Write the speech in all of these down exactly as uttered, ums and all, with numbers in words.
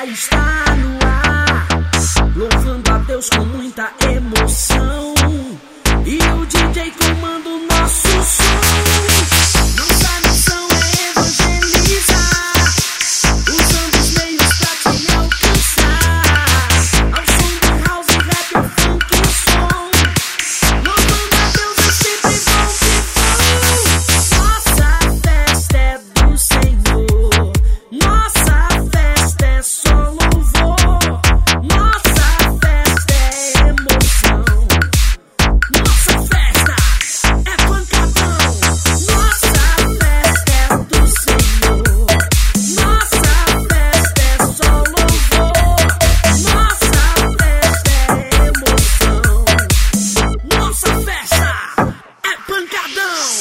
está no ar, louvando a Deus com muita emoção. E o D J comanda o nosso som. Nossa missão é evangelizar, usando os meios pra te alcançar. Ao som do house, rap, o funk e som, louvando a Deus é sempre bom que for. Nossa festa é do Senhor, nossa festa é só louvor, nossa festa é emoção, nossa festa é pancadão, nossa festa é do Senhor, nossa festa é só louvor, nossa festa é emoção, nossa festa é pancadão.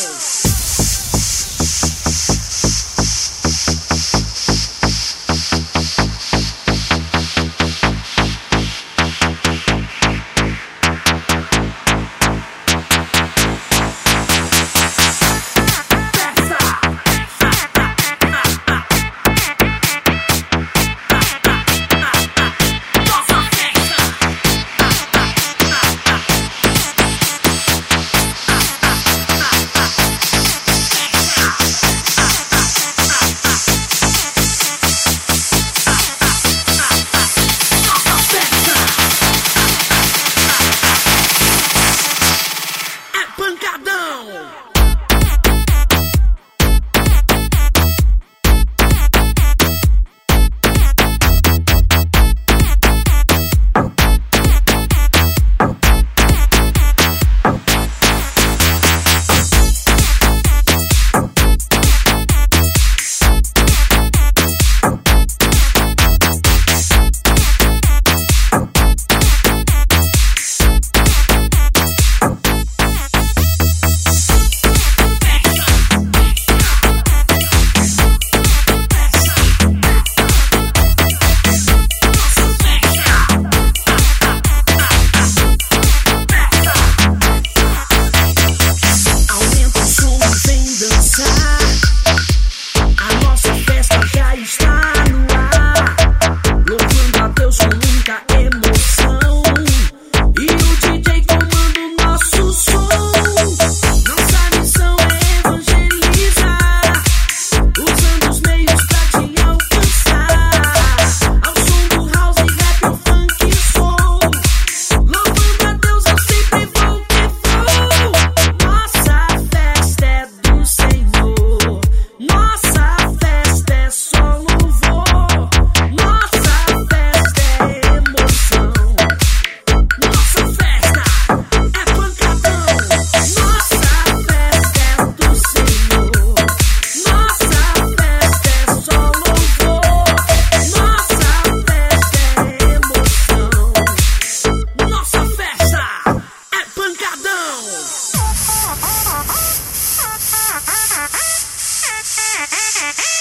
Ha ha ha ha!